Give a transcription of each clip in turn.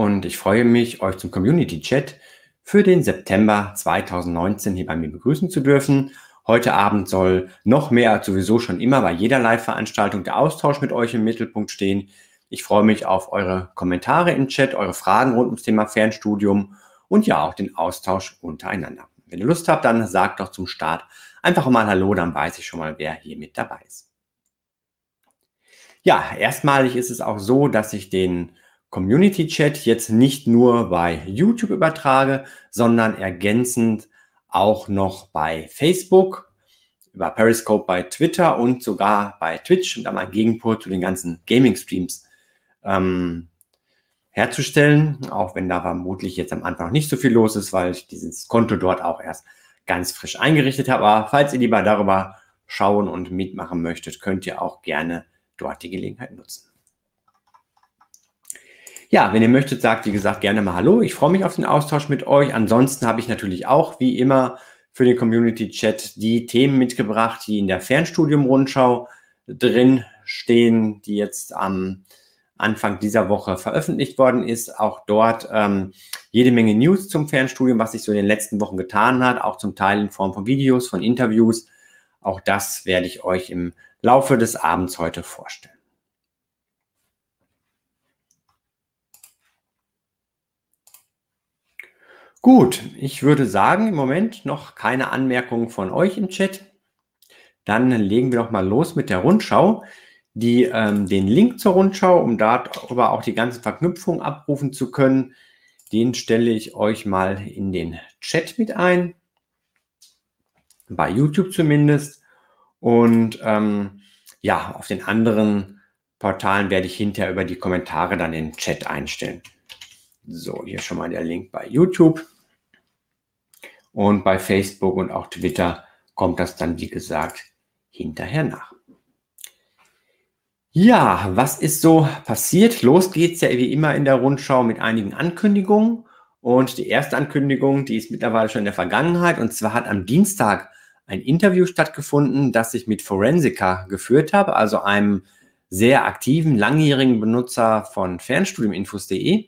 und ich freue mich, euch zum Community Chat für den September 2019 hier bei mir begrüßen zu dürfen. Heute Abend soll noch mehr als sowieso schon immer bei jeder Live-Veranstaltung der Austausch mit euch im Mittelpunkt stehen. Ich freue mich auf eure Kommentare im Chat, eure Fragen rund ums Thema Fernstudium und ja auch den Austausch untereinander. Wenn ihr Lust habt, dann sagt doch zum Start einfach mal Hallo, dann weiß ich schon mal, wer hier mit dabei ist. Ja, erstmalig ist es auch so, dass ich den Community Chat jetzt nicht nur bei YouTube übertrage, sondern ergänzend auch noch bei Facebook, über Periscope bei Twitter und sogar bei Twitch und dann mal Gegenpol zu den ganzen Gaming-Streams herzustellen, auch wenn da vermutlich jetzt am Anfang noch nicht so viel los ist, weil ich dieses Konto dort auch erst ganz frisch eingerichtet habe. Aber falls ihr lieber darüber schauen und mitmachen möchtet, könnt ihr auch gerne dort die Gelegenheit nutzen. Ja, wenn ihr möchtet, sagt, wie gesagt, gerne mal Hallo. Ich freue mich auf den Austausch mit euch. Ansonsten habe ich natürlich auch, wie immer, für den Community-Chat die Themen mitgebracht, die in der Fernstudium-Rundschau drin stehen, die jetzt am Anfang dieser Woche veröffentlicht worden ist. Auch dort jede Menge News zum Fernstudium, was sich so in den letzten Wochen getan hat, auch zum Teil in Form von Videos, von Interviews. Auch das werde ich euch im Laufe des Abends heute vorstellen. Gut, ich würde sagen, im Moment noch keine Anmerkungen von euch im Chat. Dann legen wir doch mal los mit der Rundschau. Den Link zur Rundschau, um darüber auch die ganzen Verknüpfungen abrufen zu können, den stelle ich euch mal in den Chat mit ein, bei YouTube zumindest. Und ja, auf den anderen Portalen werde ich hinterher über die Kommentare dann den Chat einstellen. So, hier schon mal der Link bei YouTube. Und bei Facebook und auch Twitter kommt das dann, wie gesagt, hinterher nach. Ja, was ist so passiert? Los geht's ja wie immer in der Rundschau mit einigen Ankündigungen. Und die erste Ankündigung, die ist mittlerweile schon in der Vergangenheit. Und zwar hat am Dienstag ein Interview stattgefunden, das ich mit Forensica geführt habe, also einem sehr aktiven, langjährigen Benutzer von fernstudiuminfos.de.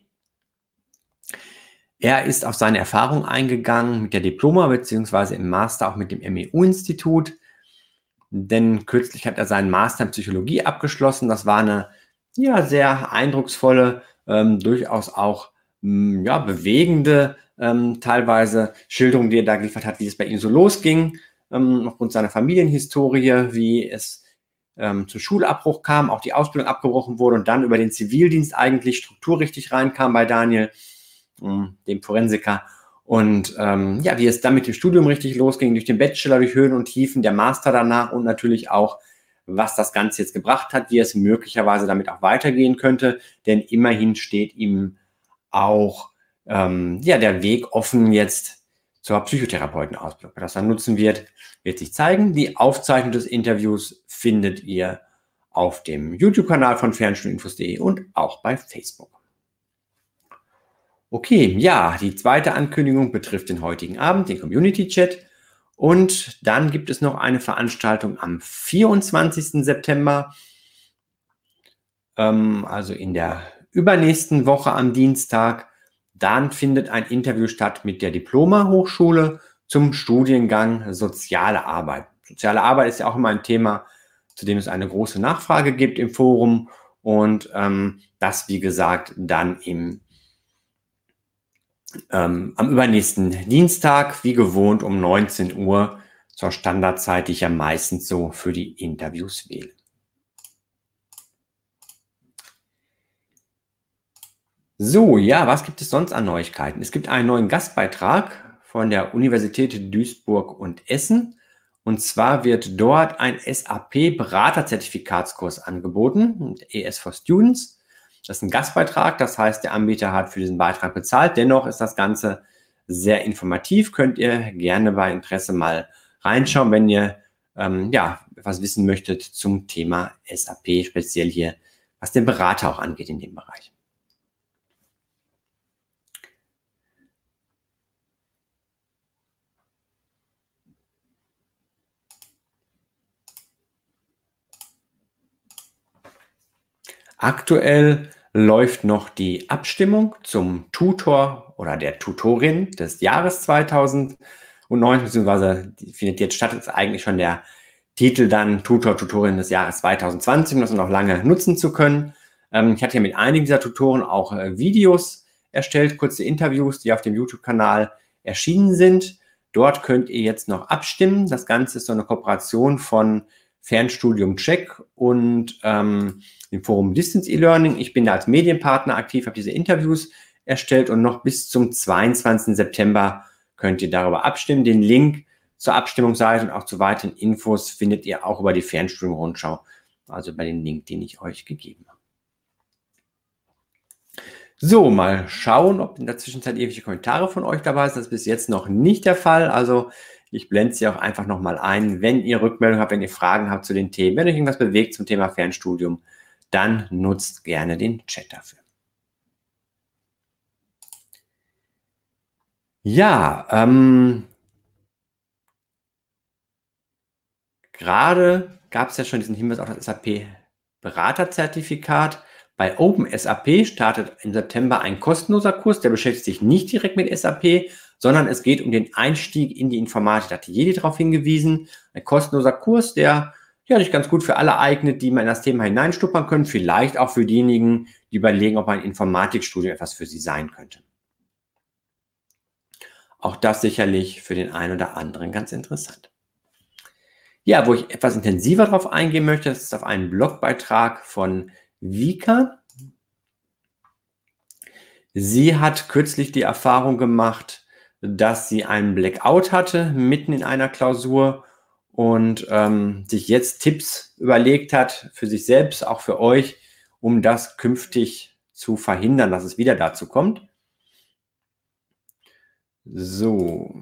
Er ist auf seine Erfahrung eingegangen mit der Diploma bzw. im Master auch mit dem MEU-Institut. Denn kürzlich hat er seinen Master in Psychologie abgeschlossen. Das war eine ja, sehr eindrucksvolle, durchaus auch ja, bewegende teilweise Schilderung, die er da geliefert hat, wie es bei ihm so losging, aufgrund seiner Familienhistorie, wie es zum Schulabbruch kam, auch die Ausbildung abgebrochen wurde und dann über den Zivildienst eigentlich strukturrichtig reinkam bei Daniel, dem Forensiker. Und ja, wie es dann mit dem Studium richtig losging, durch den Bachelor, durch Höhen und Tiefen, der Master danach und natürlich auch, was das Ganze jetzt gebracht hat, wie es möglicherweise damit auch weitergehen könnte. Denn immerhin steht ihm auch ja, der Weg offen jetzt zur Psychotherapeutenausbildung. Was das dann nutzen wird, wird sich zeigen. Die Aufzeichnung des Interviews findet ihr auf dem YouTube-Kanal von fernstudiuminfos.de und auch bei Facebook. Okay, ja, die zweite Ankündigung betrifft den heutigen Abend, den Community-Chat. Und dann gibt es noch eine Veranstaltung am 24. September, also in der übernächsten Woche am Dienstag. Dann findet ein Interview statt mit der Diploma-Hochschule zum Studiengang Soziale Arbeit. Soziale Arbeit ist ja auch immer ein Thema, zu dem es eine große Nachfrage gibt im Forum. Und das, wie gesagt, dann am übernächsten Dienstag, wie gewohnt, um 19 Uhr zur Standardzeit, die ich ja meistens so für die Interviews wähle. So, ja, was gibt es sonst an Neuigkeiten? Es gibt einen neuen Gastbeitrag von der Universität Duisburg und Essen. Und zwar wird dort ein SAP-Beraterzertifikatskurs angeboten, ES for Students. Das ist ein Gastbeitrag, das heißt, der Anbieter hat für diesen Beitrag bezahlt. Dennoch ist das Ganze sehr informativ. Könnt ihr gerne bei Interesse mal reinschauen, wenn ihr ja, was wissen möchtet zum Thema SAP, speziell hier, was den Berater auch angeht in dem Bereich. Aktuell läuft noch die Abstimmung zum Tutor oder der Tutorin des Jahres 2009, beziehungsweise die findet jetzt statt, ist eigentlich schon der Titel dann Tutor, Tutorin des Jahres 2020, um das noch lange nutzen zu können. Ich hatte ja mit einigen dieser Tutoren auch Videos erstellt, kurze Interviews, die auf dem YouTube-Kanal erschienen sind. Dort könnt ihr jetzt noch abstimmen. Das Ganze ist so eine Kooperation von Fernstudium Check und dem Forum Distance E-Learning. Ich bin da als Medienpartner aktiv, habe diese Interviews erstellt und noch bis zum 22. September könnt ihr darüber abstimmen. Den Link zur Abstimmungsseite und auch zu weiteren Infos findet ihr auch über die Fernstudium-Rundschau, also über den Link, den ich euch gegeben habe. So, mal schauen, ob in der Zwischenzeit irgendwelche Kommentare von euch dabei sind. Das ist bis jetzt noch nicht der Fall. Also ich blende sie auch einfach nochmal ein. Wenn ihr Rückmeldungen habt, wenn ihr Fragen habt zu den Themen, wenn euch irgendwas bewegt zum Thema Fernstudium, dann nutzt gerne den Chat dafür. Ja, gerade gab es ja schon diesen Hinweis auf das SAP-Beraterzertifikat. Bei OpenSAP startet im September ein kostenloser Kurs, der beschäftigt sich nicht direkt mit SAP, sondern es geht um den Einstieg in die Informatik. Da hat Jedi darauf hingewiesen. Ein kostenloser Kurs, der sich ganz gut für alle eignet, die mal in das Thema hineinstuppern können. Vielleicht auch für diejenigen, die überlegen, ob ein Informatikstudium etwas für sie sein könnte. Auch das sicherlich für den einen oder anderen ganz interessant. Ja, wo ich etwas intensiver darauf eingehen möchte, das ist auf einen Blogbeitrag von Vika. Sie hat kürzlich die Erfahrung gemacht, dass sie einen Blackout hatte, mitten in einer Klausur und sich jetzt Tipps überlegt hat für sich selbst, auch für euch, um das künftig zu verhindern, dass es wieder dazu kommt. So.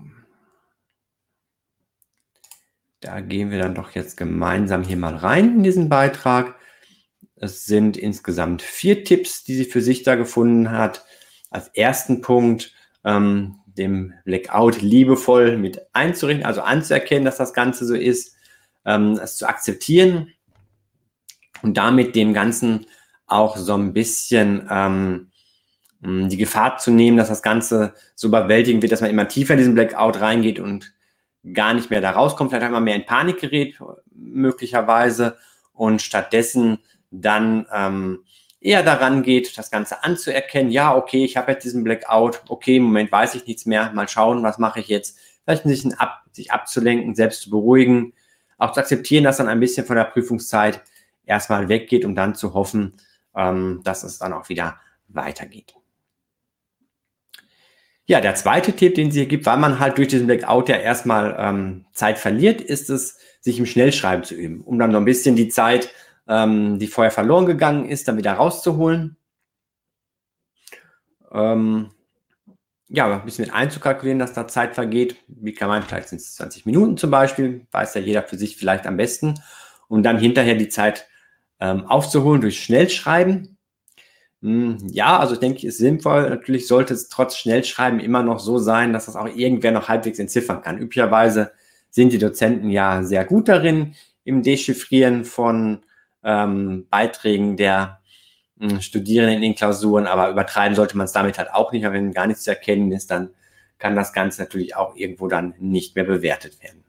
Da gehen wir dann doch jetzt gemeinsam hier mal rein in diesen Beitrag. Es sind insgesamt 4 Tipps, die sie für sich da gefunden hat. Als ersten Punkt, dem Blackout liebevoll mit einzurichten, also anzuerkennen, dass das Ganze so ist, es zu akzeptieren und damit dem Ganzen auch so ein bisschen die Gefahr zu nehmen, dass das Ganze so überwältigend wird, dass man immer tiefer in diesen Blackout reingeht und gar nicht mehr da rauskommt, vielleicht einmal mehr in Panik gerät, möglicherweise, und stattdessen dann eher daran geht, das Ganze anzuerkennen. Ja, okay, ich habe jetzt diesen Blackout, okay, im Moment weiß ich nichts mehr, mal schauen, was mache ich jetzt? Vielleicht sich abzulenken, selbst zu beruhigen, auch zu akzeptieren, dass dann ein bisschen von der Prüfungszeit erstmal weggeht, um dann zu hoffen, dass es dann auch wieder weitergeht. Ja, der zweite Tipp, den sie hier gibt, weil man halt durch diesen Blackout ja erstmal Zeit verliert, ist es, sich im Schnellschreiben zu üben, um dann so ein bisschen die Zeit, die vorher verloren gegangen ist, dann wieder rauszuholen. Ein bisschen mit einzukalkulieren, dass da Zeit vergeht. Wie kann man, vielleicht sind es 20 Minuten zum Beispiel, weiß ja jeder für sich vielleicht am besten. Und dann hinterher die Zeit aufzuholen durch Schnellschreiben. Ja, also ich denke, es ist sinnvoll. Natürlich sollte es trotz Schnellschreiben immer noch so sein, dass das auch irgendwer noch halbwegs entziffern kann. Üblicherweise sind die Dozenten ja sehr gut darin, im Dechiffrieren von Beiträgen der Studierenden in den Klausuren, aber übertreiben sollte man es damit halt auch nicht, weil wenn gar nichts zu erkennen ist, dann kann das Ganze natürlich auch irgendwo dann nicht mehr bewertet werden.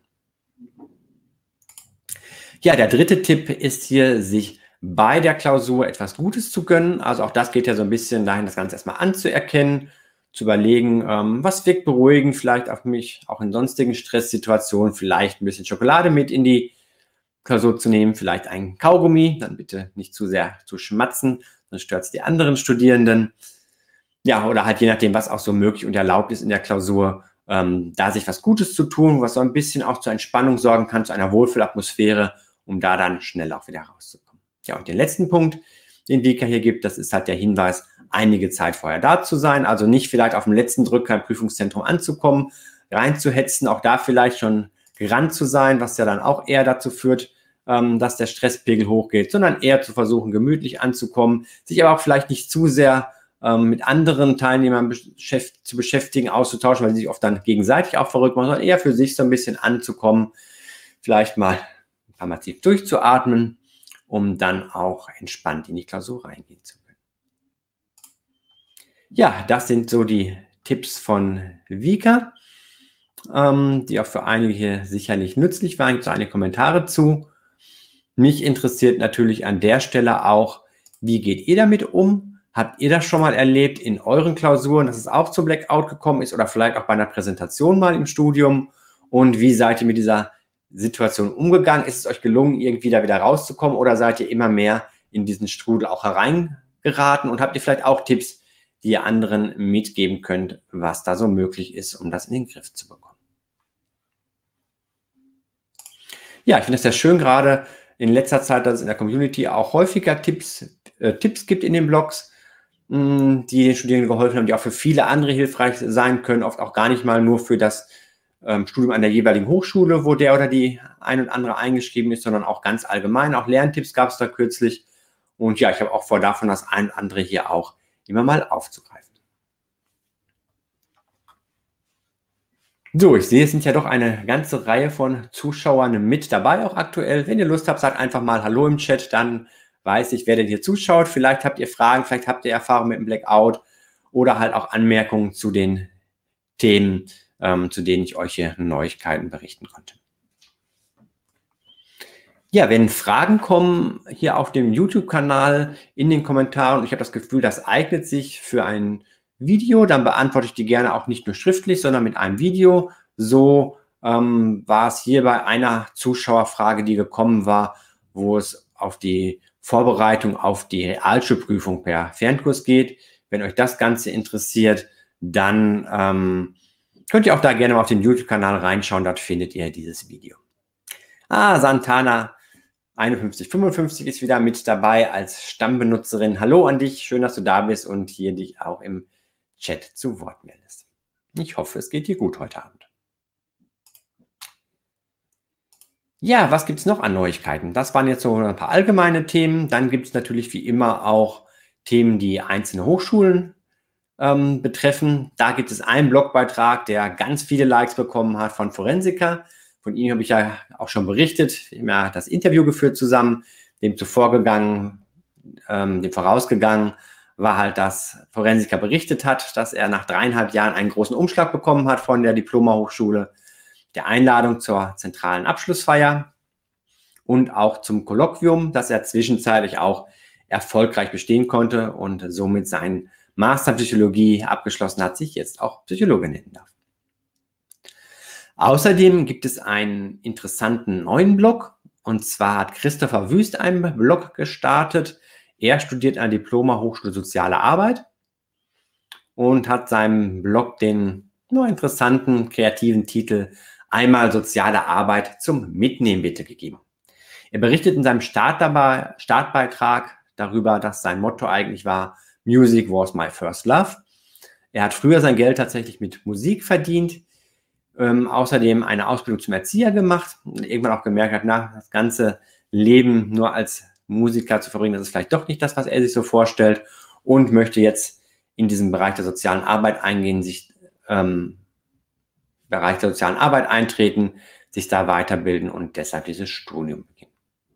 Ja, der dritte Tipp ist hier, sich bei der Klausur etwas Gutes zu gönnen. Also auch das geht ja so ein bisschen dahin, das Ganze erstmal anzuerkennen, zu überlegen, was wirkt beruhigend vielleicht auf mich, auch in sonstigen Stresssituationen, vielleicht ein bisschen Schokolade mit in die Klausur zu nehmen, vielleicht ein Kaugummi, dann bitte nicht zu sehr zu schmatzen, sonst stört es die anderen Studierenden. Ja, oder halt je nachdem, was auch so möglich und erlaubt ist in der Klausur, da sich was Gutes zu tun, was so ein bisschen auch zur Entspannung sorgen kann, zu einer Wohlfühlatmosphäre, um da dann schnell auch wieder rauszukommen. Ja, und den letzten Punkt, den Vika hier gibt, das ist halt der Hinweis, einige Zeit vorher da zu sein, also nicht vielleicht auf dem letzten Drücker im Prüfungszentrum anzukommen, reinzuhetzen, auch da vielleicht schon gerannt zu sein, was ja dann auch eher dazu führt, dass der Stresspegel hochgeht, sondern eher zu versuchen, gemütlich anzukommen, sich aber auch vielleicht nicht zu sehr mit anderen Teilnehmern zu beschäftigen, auszutauschen, weil sie sich oft dann gegenseitig auch verrückt machen, sondern eher für sich so ein bisschen anzukommen, vielleicht mal ein paar Mal tief durchzuatmen, um dann auch entspannt in die Klausur reingehen zu können. Ja, das sind so die Tipps von Vika, die auch für einige sicherlich nützlich waren. Gibt es einige Kommentare zu. Mich interessiert natürlich an der Stelle auch, wie geht ihr damit um? Habt ihr das schon mal erlebt in euren Klausuren, dass es auch zum Blackout gekommen ist oder vielleicht auch bei einer Präsentation mal im Studium? Und wie seid ihr mit dieser Situation umgegangen? Ist es euch gelungen, irgendwie da wieder rauszukommen oder seid ihr immer mehr in diesen Strudel auch hereingeraten? Und habt ihr vielleicht auch Tipps, die ihr anderen mitgeben könnt, was da so möglich ist, um das in den Griff zu bekommen? Ja, ich finde es sehr schön, gerade in letzter Zeit, dass es in der Community auch häufiger Tipps gibt in den Blogs, die den Studierenden geholfen haben, die auch für viele andere hilfreich sein können, oft auch gar nicht mal nur für das Studium an der jeweiligen Hochschule, wo der oder die ein und andere eingeschrieben ist, sondern auch ganz allgemein. Auch Lerntipps gab es da kürzlich. Und ja, ich habe auch vor, davon das ein und andere hier auch immer mal aufzugreifen. So, ich sehe, es sind ja doch eine ganze Reihe von Zuschauern mit dabei, auch aktuell. Wenn ihr Lust habt, sagt einfach mal Hallo im Chat, dann weiß ich, wer denn hier zuschaut. Vielleicht habt ihr Fragen, vielleicht habt ihr Erfahrung mit dem Blackout oder halt auch Anmerkungen zu den Themen, zu denen ich euch hier Neuigkeiten berichten konnte. Ja, wenn Fragen kommen hier auf dem YouTube-Kanal in den Kommentaren und ich habe das Gefühl, das eignet sich für ein Video, dann beantworte ich die gerne auch nicht nur schriftlich, sondern mit einem Video. So war es hier bei einer Zuschauerfrage, die gekommen war, wo es auf die Vorbereitung auf die Realschulprüfung per Fernkurs geht. Wenn euch das Ganze interessiert, dann könnt ihr auch da gerne mal auf den YouTube-Kanal reinschauen, dort findet ihr dieses Video. Santana 5155 ist wieder mit dabei als Stammbenutzerin. Hallo an dich, schön, dass du da bist und hier dich auch im Chat zu Wort meldest. Ich hoffe, es geht dir gut heute Abend. Ja, was gibt es noch an Neuigkeiten? Das waren jetzt so ein paar allgemeine Themen. Dann gibt es natürlich wie immer auch Themen, die einzelne Hochschulen betreffen. Da gibt es einen Blogbeitrag, der ganz viele Likes bekommen hat von Forensiker. Von ihm habe ich ja auch schon berichtet. Wir haben ja das Interview geführt zusammen. Dem vorausgegangen war halt, dass Forensiker berichtet hat, dass er nach 3,5 Jahren einen großen Umschlag bekommen hat von der Diploma-Hochschule, der Einladung zur zentralen Abschlussfeier und auch zum Kolloquium, dass er zwischenzeitlich auch erfolgreich bestehen konnte und somit seinen Master Psychologie abgeschlossen hat, sich jetzt auch Psychologe nennen darf. Außerdem gibt es einen interessanten neuen Blog, und zwar hat Christopher Wüst einen Blog gestartet. Er studiert an der Diploma-Hochschule Soziale Arbeit und hat seinem Blog den nur interessanten, kreativen Titel Einmal soziale Arbeit zum Mitnehmen bitte gegeben. Er berichtet in seinem Startbeitrag darüber, dass sein Motto eigentlich war, Music was my first love. Er hat früher sein Geld tatsächlich mit Musik verdient, außerdem eine Ausbildung zum Erzieher gemacht und irgendwann auch gemerkt hat, das ganze Leben nur als Musiker zu verbringen, das ist vielleicht doch nicht das, was er sich so vorstellt und möchte jetzt in diesen Bereich der sozialen Arbeit eingehen, Bereich der sozialen Arbeit eintreten, sich da weiterbilden und deshalb dieses Studium beginnen.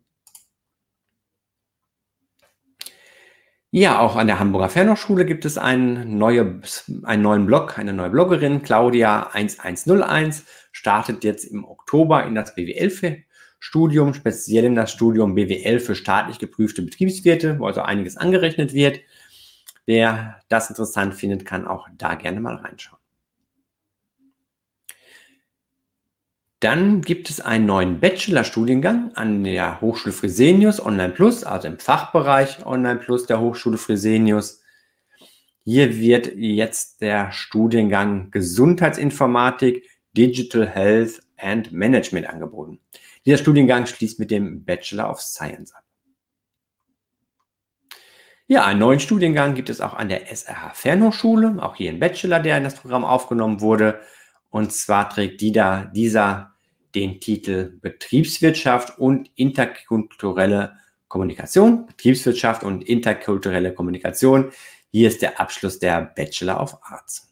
Ja, auch an der Hamburger Fernhochschule gibt es einen neuen Blog, eine neue Bloggerin, Claudia 1101, startet jetzt im Oktober in das BWL-Studium, speziell in das Studium BWL für staatlich geprüfte Betriebswirte, wo also einiges angerechnet wird. Wer das interessant findet, kann auch da gerne mal reinschauen. Dann gibt es einen neuen Bachelor-Studiengang an der Hochschule Fresenius Online Plus, also im Fachbereich Online Plus der Hochschule Fresenius. Hier wird jetzt der Studiengang Gesundheitsinformatik, Digital Health and Management angeboten. Dieser Studiengang schließt mit dem Bachelor of Science ab. Ja, einen neuen Studiengang gibt es auch an der SRH Fernhochschule, auch hier ein Bachelor, der in das Programm aufgenommen wurde. Und zwar trägt dieser den Titel Betriebswirtschaft und interkulturelle Kommunikation. Betriebswirtschaft und interkulturelle Kommunikation. Hier ist der Abschluss der Bachelor of Arts.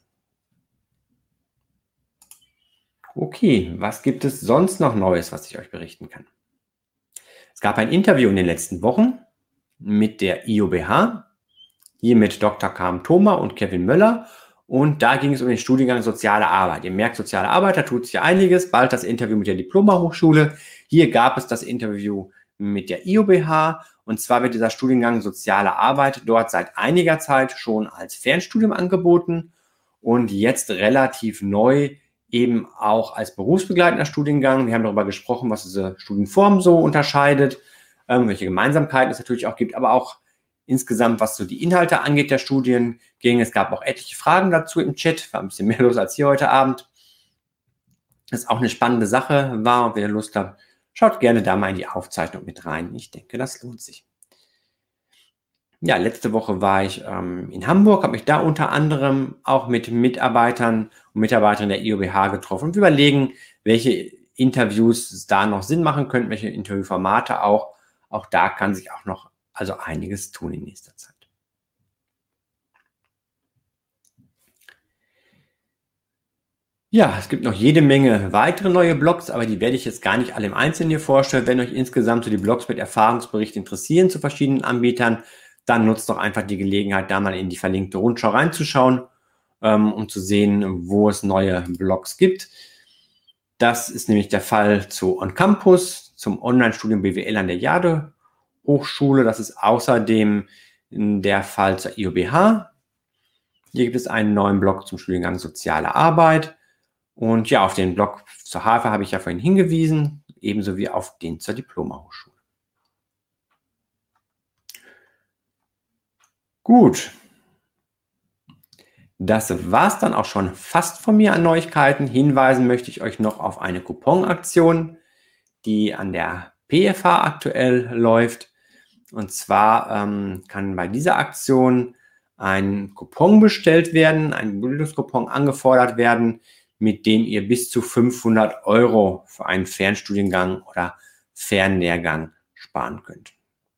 Okay, was gibt es sonst noch Neues, was ich euch berichten kann? Es gab ein Interview in den letzten Wochen mit der IOBH. hier mit Dr. Carmen Thoma und Kevin Möller. Und da ging es um den Studiengang Soziale Arbeit. Ihr merkt, Soziale Arbeit, da tut sich ja einiges. Bald das Interview mit der Diploma-Hochschule. Hier gab es das Interview mit der IOBH. Und zwar wird dieser Studiengang Soziale Arbeit dort seit einiger Zeit schon als Fernstudium angeboten und jetzt relativ neu eben auch als berufsbegleitender Studiengang. Wir haben darüber gesprochen, was diese Studienform so unterscheidet, welche Gemeinsamkeiten es natürlich auch gibt, aber auch insgesamt, was so die Inhalte angeht der Studiengänge. Es gab auch etliche Fragen dazu im Chat, war ein bisschen mehr los als hier heute Abend. Das ist auch eine spannende Sache war und wenn ihr Lust habt, schaut gerne da mal in die Aufzeichnung mit rein. Ich denke, das lohnt sich. Ja, letzte Woche war ich in Hamburg, habe mich da unter anderem auch mit Mitarbeitern und Mitarbeiterinnen der IOBH getroffen und wir überlegen, welche Interviews es da noch Sinn machen könnten, welche Interviewformate auch. Auch da kann sich auch noch also einiges tun in nächster Zeit. Ja, es gibt noch jede Menge weitere neue Blogs, aber die werde ich jetzt gar nicht alle im Einzelnen hier vorstellen. Wenn euch insgesamt so die Blogs mit Erfahrungsbericht interessieren zu verschiedenen Anbietern, dann nutzt doch einfach die Gelegenheit, da mal in die verlinkte Rundschau reinzuschauen, um zu sehen, wo es neue Blogs gibt. Das ist nämlich der Fall zu On Campus, zum Online-Studium BWL an der Jade Hochschule. Das ist außerdem der Fall zur IOBH. Hier gibt es einen neuen Blog zum Studiengang Soziale Arbeit. Und ja, auf den Blog zur HAFA habe ich ja vorhin hingewiesen, ebenso wie auf den zur Diploma-Hochschule. Gut. Das war es dann auch schon fast von mir an Neuigkeiten. Hinweisen möchte ich euch noch auf eine Couponaktion, die an der PFH aktuell läuft. Und zwar kann bei dieser Aktion ein Coupon bestellt werden, ein Bildungscoupon angefordert werden, mit dem ihr bis zu 500 € für einen Fernstudiengang oder Fernlehrgang sparen könnt.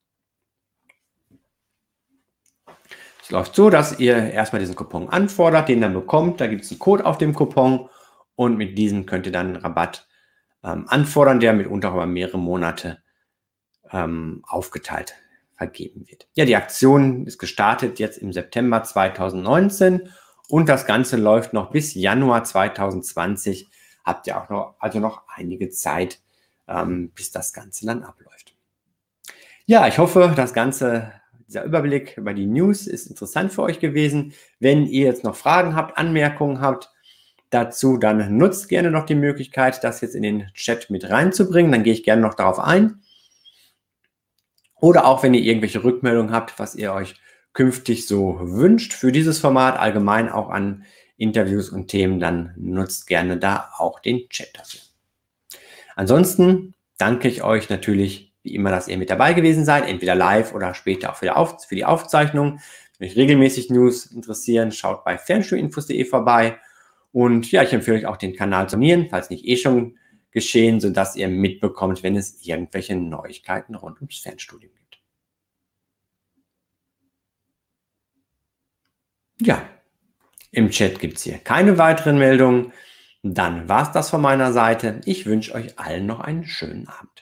Es läuft so, dass ihr erstmal diesen Coupon anfordert, den dann bekommt. Da gibt es einen Code auf dem Coupon und mit diesem könnt ihr dann einen Rabatt anfordern, der mitunter über mehrere Monate aufgeteilt vergeben wird. Ja, die Aktion ist gestartet jetzt im September 2019 und das Ganze läuft noch bis Januar 2020. Habt ihr auch noch einige Zeit, bis das Ganze dann abläuft. Ja, ich hoffe, dieser Überblick über die News ist interessant für euch gewesen. Wenn ihr jetzt noch Fragen habt, Anmerkungen habt dazu, dann nutzt gerne noch die Möglichkeit, das jetzt in den Chat mit reinzubringen. Dann gehe ich gerne noch darauf ein. Oder auch, wenn ihr irgendwelche Rückmeldungen habt, was ihr euch künftig so wünscht für dieses Format, allgemein auch an Interviews und Themen, dann nutzt gerne da auch den Chat dafür. Ansonsten danke ich euch natürlich wie immer, dass ihr mit dabei gewesen seid, entweder live oder später auch für die Aufzeichnung. Wenn euch regelmäßig News interessieren, schaut bei fernstudiuminfos.de vorbei. Und ja, ich empfehle euch auch den Kanal zu abonnieren, falls nicht eh schon geschehen, sodass ihr mitbekommt, wenn es irgendwelche Neuigkeiten rund ums Fernstudium gibt. Ja, im Chat gibt es hier keine weiteren Meldungen. Dann war es das von meiner Seite. Ich wünsche euch allen noch einen schönen Abend.